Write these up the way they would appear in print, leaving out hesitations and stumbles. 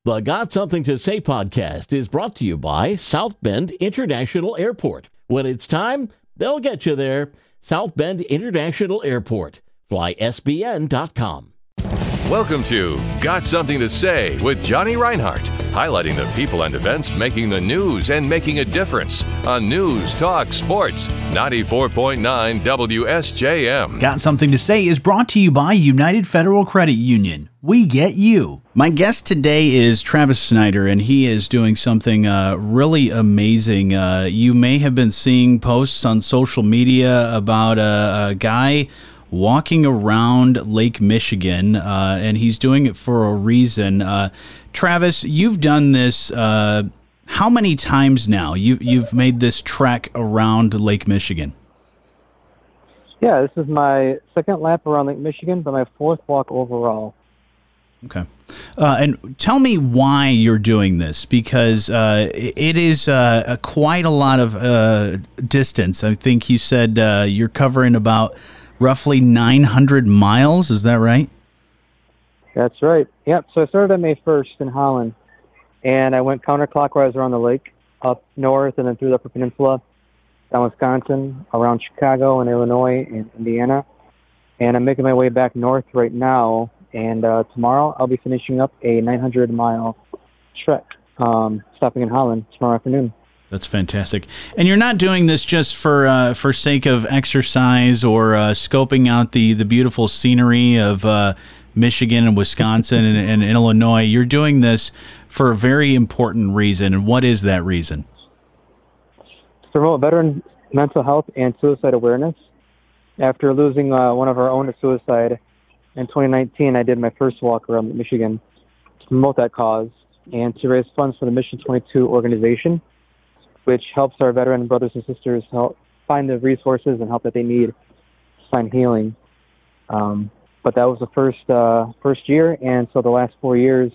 The Got Something to Say podcast is brought to you by South Bend International Airport. When it's time, they'll get you there. South Bend International Airport. FlySBN.com. Welcome to Got Something to Say with Johnny Reinhardt, highlighting the people and events making the news and making a difference on News Talk Sports 94.9 WSJM. Got Something to Say is brought to you by United Federal Credit Union. We get you. My guest today is Travis Snyder, and he is doing something really amazing. You may have been seeing posts on social media about a guy walking around Lake Michigan, and he's doing it for a reason. Travis, you've done this how many times now? You've made this trek around Lake Michigan. Yeah, this is my second lap around Lake Michigan, but my fourth walk overall. Okay. And tell me why you're doing this, because it is quite a lot of distance. I think you said you're covering about roughly 900 miles. Is that right? That's right. Yep. So I started on May 1st in Holland, and I went counterclockwise around the lake, up north, and then through the Upper Peninsula, down Wisconsin, around Chicago and Illinois and Indiana. And I'm making my way back north right now, and tomorrow I'll be finishing up a 900-mile trek, stopping in Holland tomorrow afternoon. That's fantastic. And you're not doing this just for sake of exercise or scoping out the beautiful scenery of Michigan and Wisconsin and Illinois. You're doing this for a very important reason. And what is that reason? To promote veteran mental health and suicide awareness. After losing one of our own to suicide in 2019, I did my first walk around Michigan to promote that cause and to raise funds for the Mission 22 organization, which helps our veteran brothers and sisters help find the resources and help that they need to find healing. But that was the first year, and so the last 3 years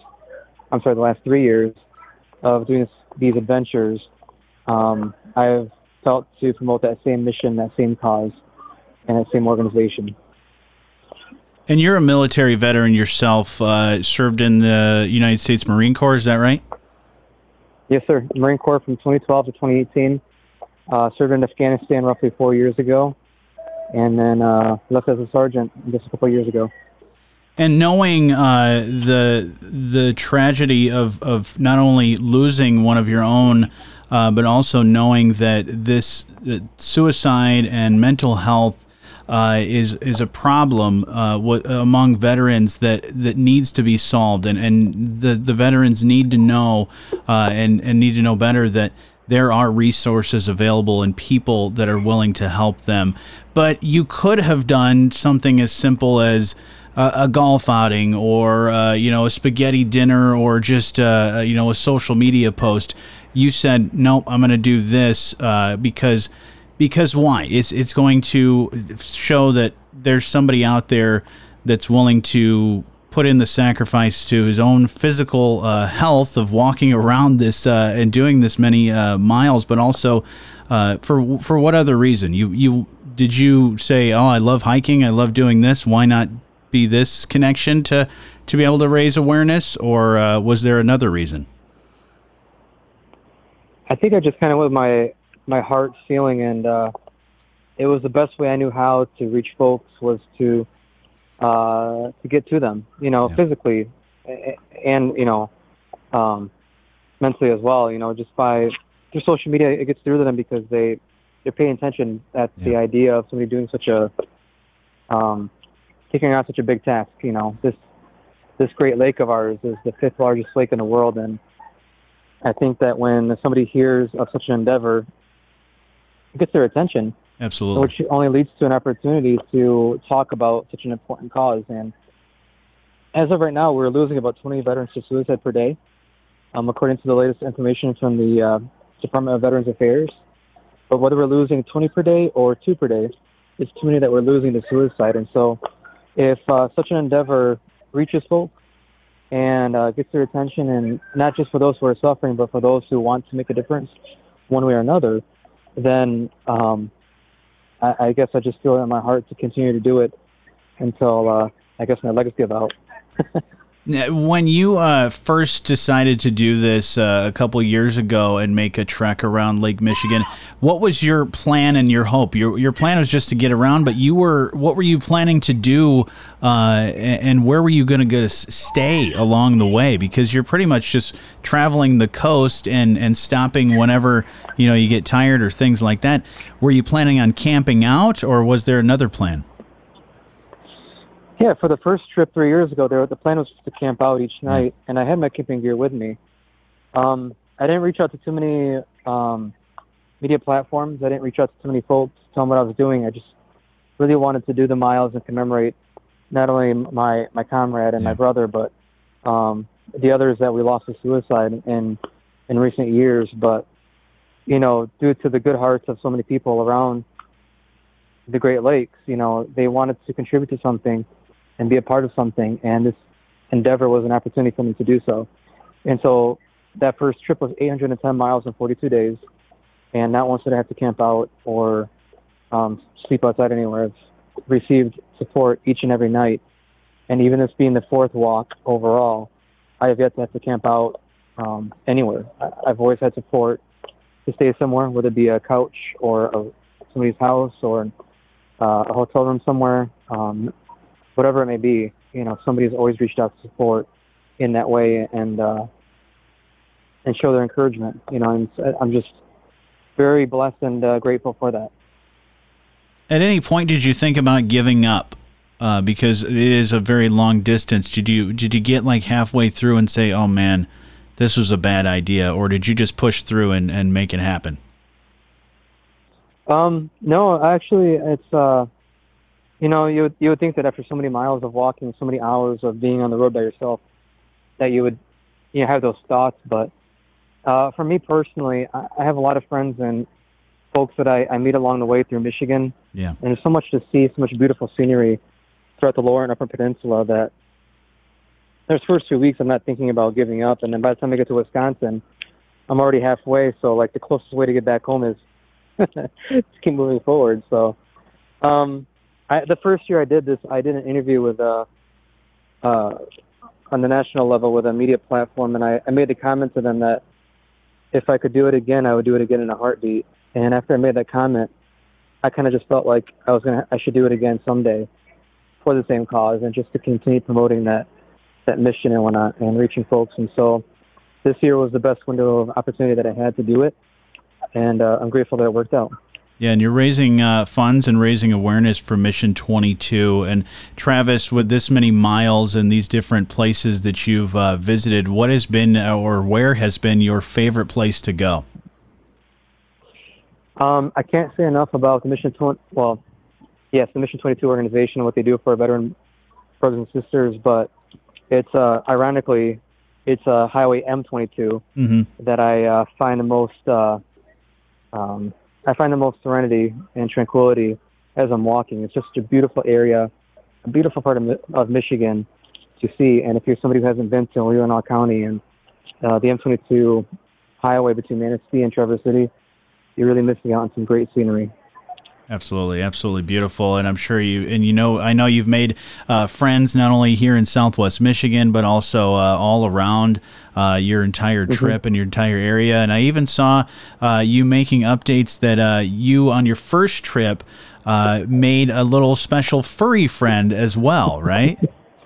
of doing these adventures, I've felt to promote that same mission, that same cause, and that same organization. And you're a military veteran yourself, served in the United States Marine Corps, is that right? Yes, sir. Marine Corps from 2012 to 2018. Served in Afghanistan roughly 4 years ago, and then left as a sergeant just a couple of years ago. And knowing the tragedy of not only losing one of your own, but also knowing that that suicide and mental health is a problem among veterans that needs to be solved, and the veterans need to know and need to know better that there are resources available and people that are willing to help them. But you could have done something as simple as a golf outing, or a spaghetti dinner, or just a social media post. You said, nope, I'm going to do this because why? It's going to show that there's somebody out there that's willing to put in the sacrifice to his own physical health of walking around this and doing this many miles, but also for what other reason? Did you say, oh, I love hiking, I love doing this, why not be this connection to be able to raise awareness, or was there another reason? I think I just kind of went with my heart feeling, and it was the best way I knew how to reach folks was to get to them, physically and mentally as well. Just through social media, it gets through to them because they're paying attention at the idea of somebody doing such a taking on such a big task. This Great Lake of ours is the 5th largest lake in the world, and I think that when somebody hears of such an endeavor, it gets their attention. Absolutely. Which only leads to an opportunity to talk about such an important cause. And as of right now, we're losing about 20 veterans to suicide per day, according to the latest information from the Department of Veterans Affairs. But whether we're losing 20 per day or 2 per day, it's too many that we're losing to suicide. And so if such an endeavor reaches folks and gets their attention, and not just for those who are suffering, but for those who want to make a difference one way or another, then I guess I just feel it in my heart to continue to do it until, I guess, my legacy is out. When you first decided to do this a couple years ago and make a trek around Lake Michigan, what was your plan and your hope? Your plan was just to get around, but what were you planning to do, and where were you going to stay along the way? Because you're pretty much just traveling the coast and stopping whenever you get tired or things like that. Were you planning on camping out, or was there another plan? Yeah, for the first trip 3 years ago, the plan was just to camp out each night, and I had my camping gear with me. I didn't reach out to too many media platforms. I didn't reach out to too many folks to tell them what I was doing. I just really wanted to do the miles and commemorate not only my comrade and my brother, but the others that we lost to suicide in recent years. But, due to the good hearts of so many people around the Great Lakes, they wanted to contribute to something and be a part of something, and this endeavor was an opportunity for me to do so. And so that first trip was 810 miles in 42 days, and not once did I have to camp out or sleep outside anywhere. I've received support each and every night, and even this being the fourth walk overall, I have yet to have to camp out anywhere. I've always had support to stay somewhere, whether it be a couch or somebody's house or a hotel room somewhere, whatever it may be. Somebody's always reached out to support in that way and show their encouragement. I'm just very blessed and grateful for that. At any point, did you think about giving up? Because it is a very long distance. Did you get like halfway through and say, "Oh man, this was a bad idea," or did you just push through and make it happen? No, actually, it's, you would think that after so many miles of walking, so many hours of being on the road by yourself, that you would, have those thoughts. But, for me personally, I have a lot of friends and folks that I meet along the way through Michigan. Yeah. And there's so much to see, so much beautiful scenery throughout the lower and upper peninsula that those first 2 weeks I'm not thinking about giving up. And then by the time I get to Wisconsin, I'm already halfway. So like the closest way to get back home is to keep moving forward. So, the first year I did this, I did an interview with, on the national level with a media platform, and I made the comment to them that if I could do it again, I would do it again in a heartbeat. And after I made that comment, I kind of just felt like I should do it again someday for the same cause and just to continue promoting that mission and whatnot and reaching folks. And so this year was the best window of opportunity that I had to do it. And I'm grateful that it worked out. Yeah, and you're raising funds and raising awareness for Mission 22. And Travis, with this many miles and these different places that you've visited, what has been or where has been your favorite place to go? I can't say enough about the Mission 22 organization and what they do for our veteran brothers and sisters. But it's ironically, it's Highway M22 that I find the most. I find the most serenity and tranquility as I'm walking. It's just a beautiful area, a beautiful part of Michigan to see. And if you're somebody who hasn't been to Leelanau County and the M22 highway between Manistee and Traverse City, you're really missing out on some great scenery. Absolutely, absolutely beautiful, and I'm sure I know you've made friends not only here in Southwest Michigan, but also all around your entire trip and your entire area. And I even saw you making updates that you on your first trip made a little special furry friend as well, right?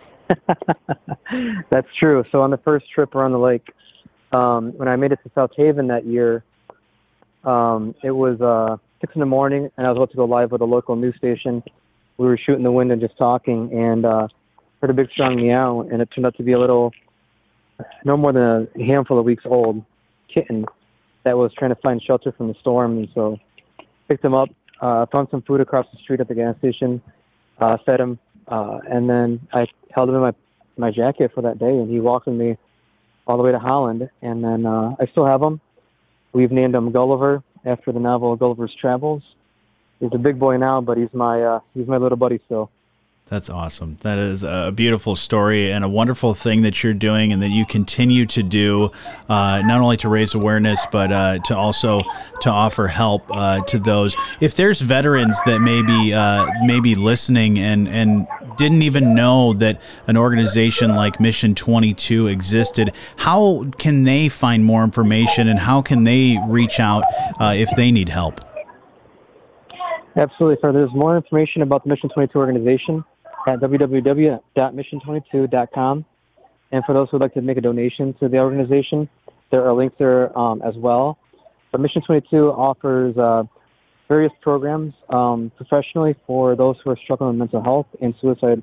That's true. So on the first trip around the lake, when I made it to South Haven that year, it was 6 in the morning, and I was about to go live with a local news station. We were shooting the wind and just talking, and heard a big strong meow, and it turned out to be a little, no more than a handful of weeks old kitten that was trying to find shelter from the storm. And so picked him up, found some food across the street at the gas station, fed him, and then I held him in my jacket for that day, and he walked with me all the way to Holland. And then I still have him. We've named him Gulliver after the novel Gulliver's Travels. He's a big boy now, but he's my little buddy still. That's awesome. That is a beautiful story and a wonderful thing that you're doing and that you continue to do, not only to raise awareness, but to also to offer help to those. If there's veterans that may be listening and didn't even know that an organization like Mission 22 existed. How can they find more information, and how can they reach out if they need help? Absolutely, sir. There's more information about the Mission 22 organization at www.mission22.com. And for those who would like to make a donation to the organization, there are links there as well. But Mission 22 offers various programs professionally for those who are struggling with mental health and suicide,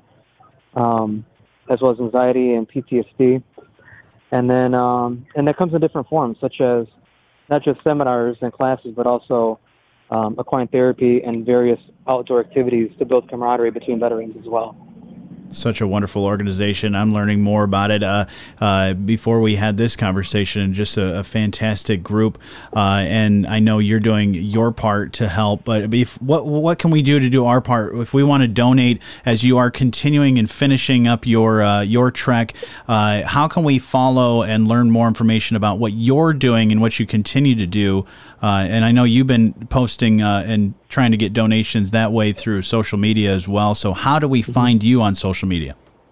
as well as anxiety and PTSD. And then and that comes in different forms, such as not just seminars and classes, but also equine therapy and various outdoor activities to build camaraderie between veterans as well. Such a wonderful organization. I'm learning more about it before we had this conversation. Just a fantastic group, and I know you're doing your part to help. But what can we do our part if we want to donate as you are continuing and finishing up your trek? How can we follow and learn more information about what you're doing and what you continue to do? And I know you've been posting and trying to get donations that way through social media as well. So how do we find you on social media?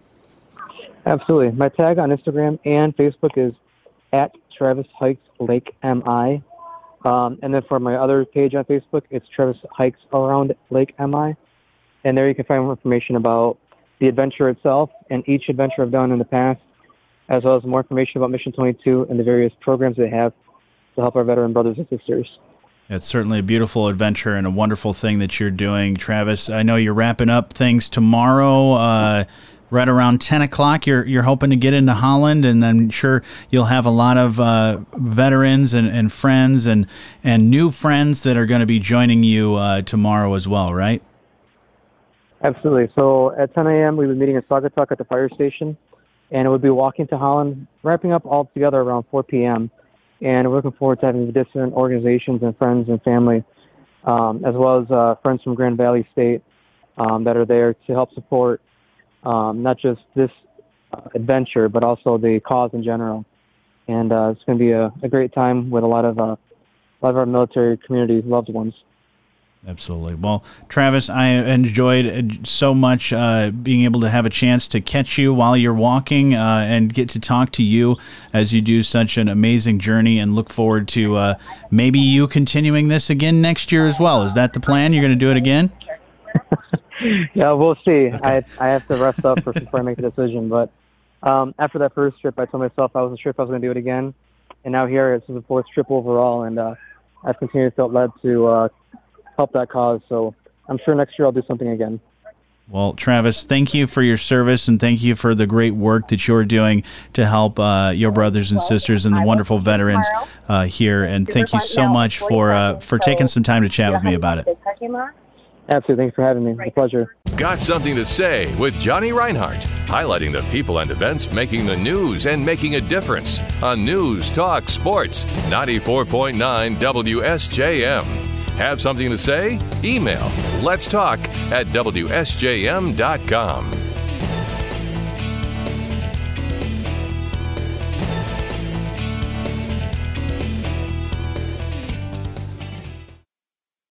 Absolutely. My tag on Instagram and Facebook is at Travis Hikes Lake MI. And then for my other page on Facebook, it's Travis Hikes Around Lake MI. And there you can find more information about the adventure itself and each adventure I've done in the past, as well as more information about Mission 22 and the various programs they have to help our veteran brothers and sisters. It's certainly a beautiful adventure and a wonderful thing that you're doing, Travis. I know you're wrapping up things tomorrow, right around 10 o'clock. You're hoping to get into Holland, and I'm sure you'll have a lot of veterans and friends and new friends that are going to be joining you tomorrow as well, right? Absolutely. So at 10 a.m., we'll be meeting in Saugatuck at the fire station, and we'll be walking to Holland, wrapping up all together around 4 p.m., and we're looking forward to having different organizations and friends and family, as well as friends from Grand Valley State that are there to help support not just this adventure, but also the cause in general. And it's going to be a great time with a lot of our military community loved ones. Absolutely. Well, Travis, I enjoyed so much being able to have a chance to catch you while you're walking and get to talk to you as you do such an amazing journey, and look forward to maybe you continuing this again next year as well. Is that the plan? You're going to do it again? Yeah, we'll see. Okay. I have to rest up before I make the decision. But after that first trip, I told myself I wasn't sure if I was going to do it again. And now here it's the fourth trip overall, and I've continued to feel led to help that cause. So I'm sure next year I'll do something again. Well, Travis, thank you for your service, and thank you for the great work that you're doing to help your brothers and sisters and the wonderful veterans here. And thank you so much for taking some time to chat with me about it. Absolutely. Thanks for having me. It's a pleasure. Got Something to Say with Johnny Reinhardt, highlighting the people and events making the news and making a difference on News Talk Sports 94.9 WSJM. Have something to say? Email letstalk@wsjm.com.